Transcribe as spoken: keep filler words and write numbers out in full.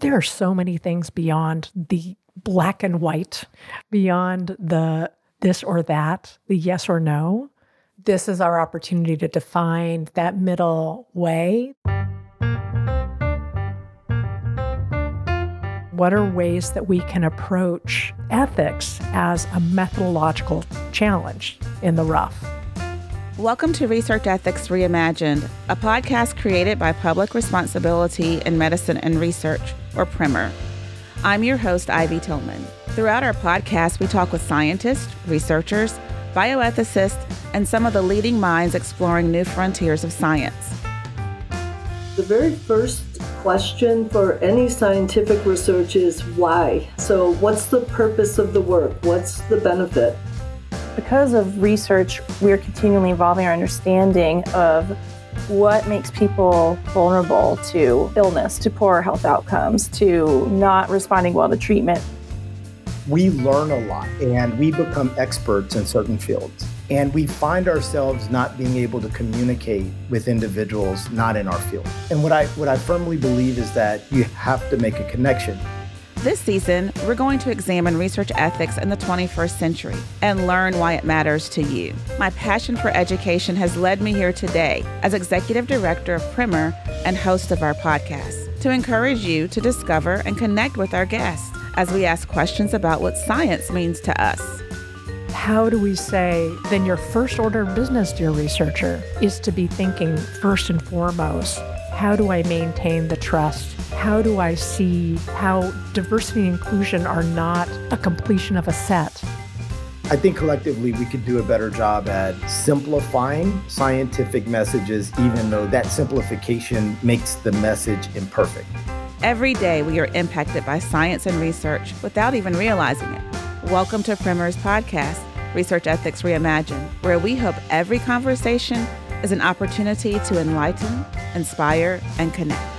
There are so many things beyond the black and white, beyond the this or that, the yes or no. This is our opportunity to define that middle way. What are ways that we can approach ethics as a methodological challenge in the rough? Welcome to Research Ethics Reimagined, a podcast created by Public Responsibility in Medicine and Research, or PRIMR. I'm your host, Ivy Tillman. Throughout our podcast, we talk with scientists, researchers, bioethicists, and some of the leading minds exploring new frontiers of science. The very first question for any scientific research is why? So what's the purpose of the work? What's the benefit? Because of research, we're continually evolving our understanding of what makes people vulnerable to illness, to poor health outcomes, to not responding well to treatment. We learn a lot and we become experts in certain fields. And we find ourselves not being able to communicate with individuals not in our field. And what I what I firmly believe is that you have to make a connection. This season, we're going to examine research ethics in the twenty-first century and learn why it matters to you. My passion for education has led me here today as Executive Director of PRIMR and host of our podcast, to encourage you to discover and connect with our guests as we ask questions about what science means to us. How do we say, then your first order of business, dear researcher, is to be thinking first and foremost, how do I maintain the trust? How do I see how diversity and inclusion are not a completion of a set? I think collectively we could do a better job at simplifying scientific messages, even though that simplification makes the message imperfect. Every day we are impacted by science and research without even realizing it. Welcome to PRIMR's podcast, Research Ethics Reimagined, where we hope every conversation is an opportunity to enlighten, inspire, and connect.